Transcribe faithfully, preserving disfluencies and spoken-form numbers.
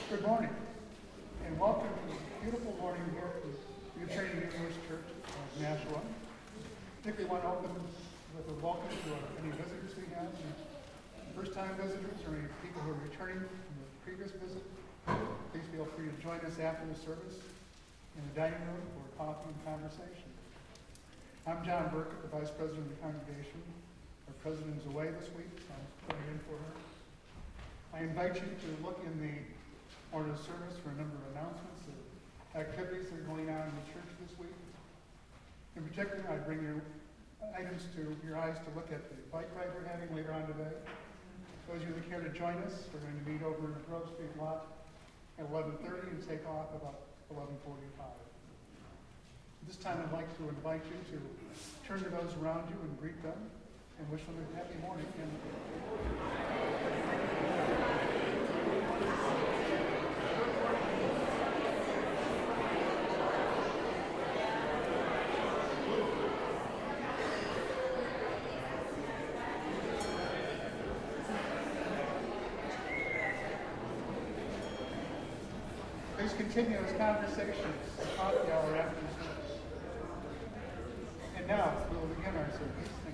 Good morning, and welcome to this beautiful morning here at the Unitarian Universe Church of Nashua. I think we want to open with a welcome to our, any visitors we have, first-time visitors or any people who are returning from the previous visit. Please feel free to join us after the service in the dining room for coffee and conversation. I'm John Burkett, the Vice President of the congregation. Our president is away this week, so I'm putting in for her. I invite you to look in the order of service for a number of announcements of activities that are going on in the church this week. In particular, I bring your items to your eyes to look at the bike ride we're having later on today. Those of you that care to join us, we're going to meet over in the Grove Street lot at eleven thirty and take off about eleven forty-five. This time I'd like to invite you to turn to those around you and greet them and wish them a happy morning. And please continue those conversations at coffee hour after the service. And now we will begin our service.